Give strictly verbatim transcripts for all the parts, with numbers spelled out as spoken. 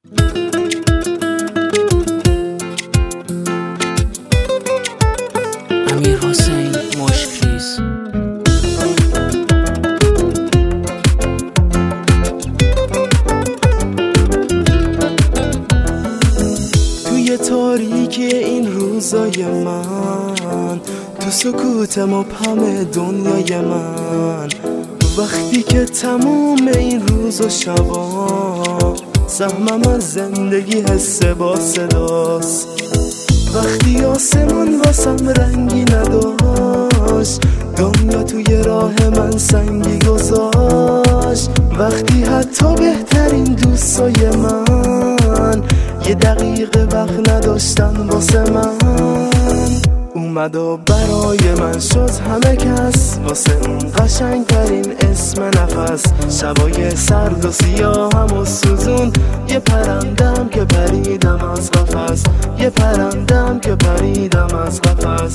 امیر حسین مشکریز. توی تاریکی این روزای من، تو سکوت مبهم دنیای من، وقتی که تموم این روز و شبا سهمم از زندگی حس با صداست، وقتی آسمون واسم رنگی نداشت، دنیا توی راه من سنگی گذاشت، وقتی حتی بهترین دوستای من یه دقیقه وقت نداشتن واسه من، اومد و برای من شد همه کس، واسه اون قشنگترین اسم نفس، شبای سرد و سیاه هم و سوزون، یه پرندم که پریدم از قفس، یه پرندم که پریدم از قفس.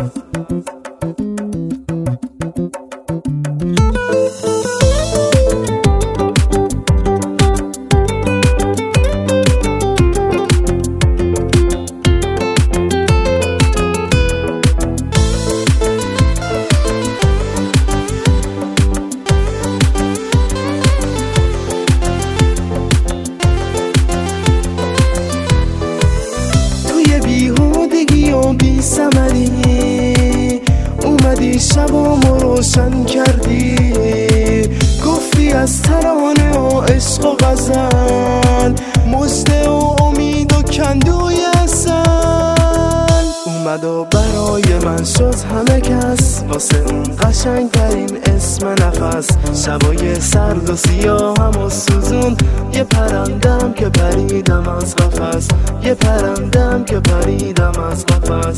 بیهودگی و بی ثمری اومدی شبامو روشن کردی، گفتی از ترانه و عشق و غزل، مژده و امید و کندوی عسل، اومد و برای من شد همه کس، واسه اون قشنگترین اسم نفس، شبای سرد و سیاه هم و سوزون، یه پرندم که پریدم از قفس، یه پرندم که پریدم از قفس.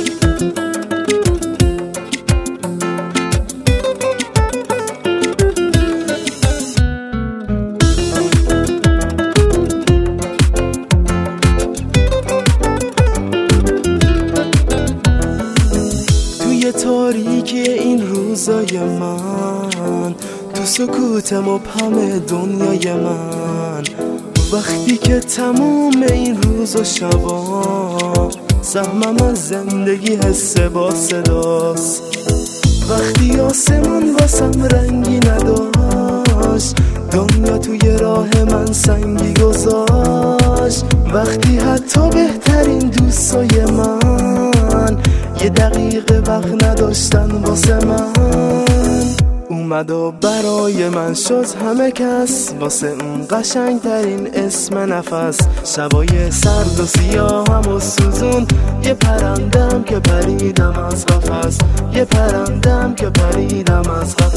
توی تاریکی این روزای من، تو سکوت مبهم دنیای من، وقتی که تموم این روز و شبا سهمم از زندگی حس با صداست، وقتی آسمون واسم رنگی نداشت، دنیا توی راه من سنگی گذاشت، وقتی حتی بهترین دوستای من یه دقیقه وقت نداشتن واسه من، اومد و برای من شد همه کس، واسه اون قشنگترین اسم نفس، شبای سرد و سیاه هم و سوزون، یه پرندم که پریدم از قفس، یه پرندم که پریدم از قفس.